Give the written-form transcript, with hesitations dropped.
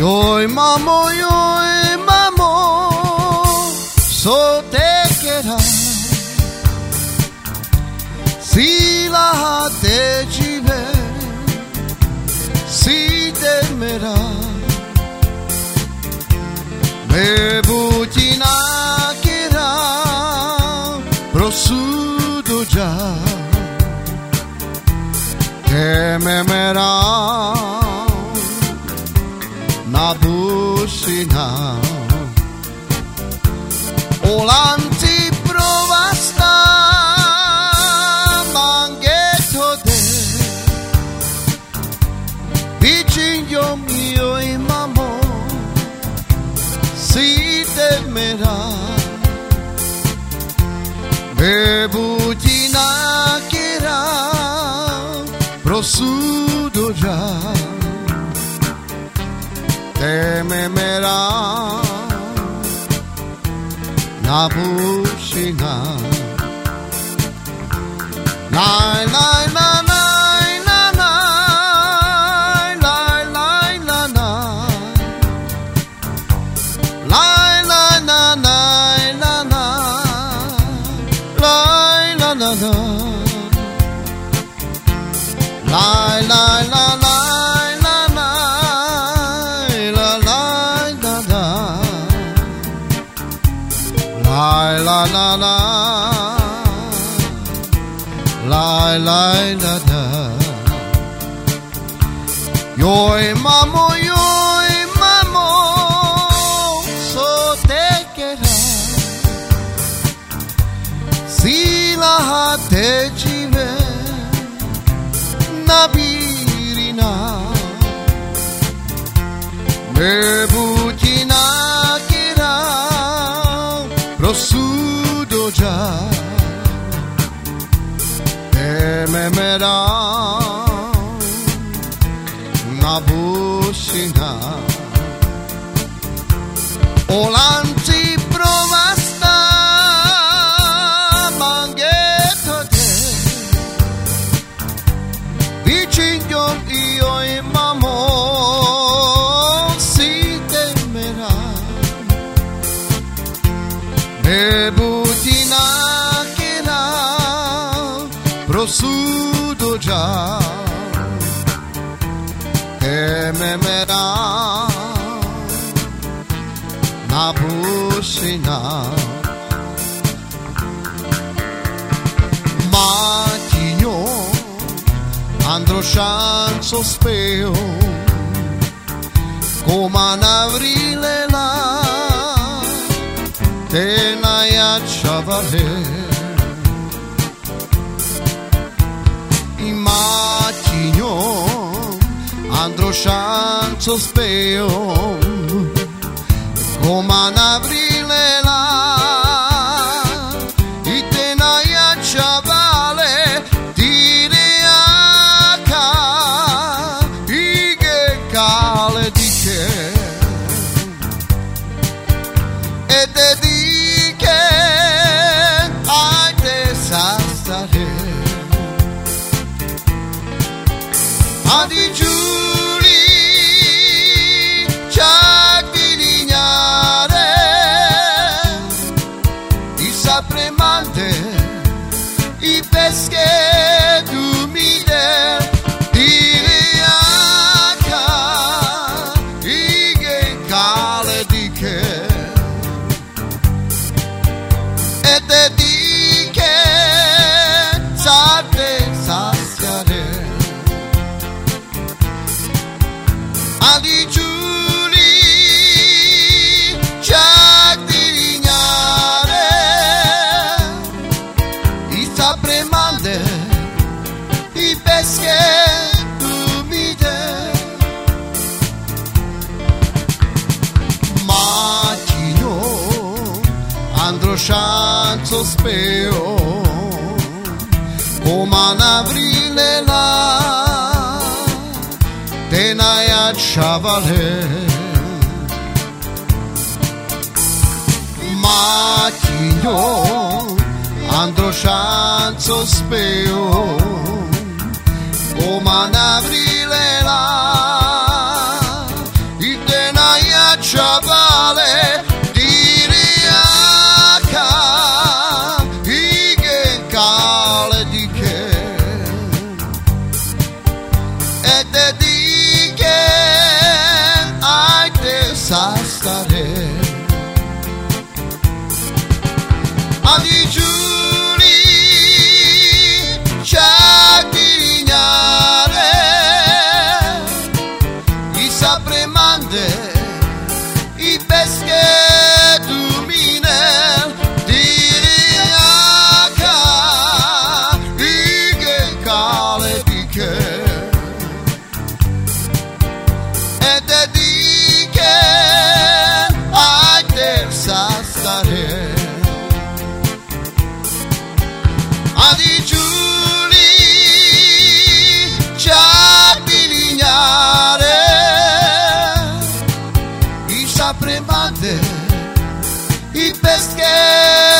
Yoi mamo, so te kera. Sila te jive, si temera. Me butina kera, prosudo già. Che me mera. Nabushina Olanti provasta Manghetto de Vicino mio imamo Si temera Bebutina chera Prosudo già Tememera Nabushina Nai nai na nai na nai Nai nai na nai Nai nai na nai na nai Nai na na nai Nai nai na nai La la la la la la la Yoi mamo so te kera Sila te jive Nabirina Me butina kera Prosudo già Tememera Nabushina Olanti provasta Manghetto te Vicino io imamo Si temera Bebutina chera Prosudo già Tememera Nabushina Matigno Androshan sospeo Come un aprile là Te naiacciavale Immagino Androshan sospeo Come un aprile là I te naiacciavale Tireaca I che cale di che E te Adi Giuli Ciak di lignare I sapremante I pesche d'umide Di reaca I che cale di che E te di che Sate saziare Adi Giuli Ciak di lignare I sapremante I pesche umide Matigno Androshan sospeo Come un aprile là Te naiacciavale Matigno Androshan sospeo Come un aprile là I te parole di che e dediche ai terza stare a digiuni c'è bilignare i sapremate i pesche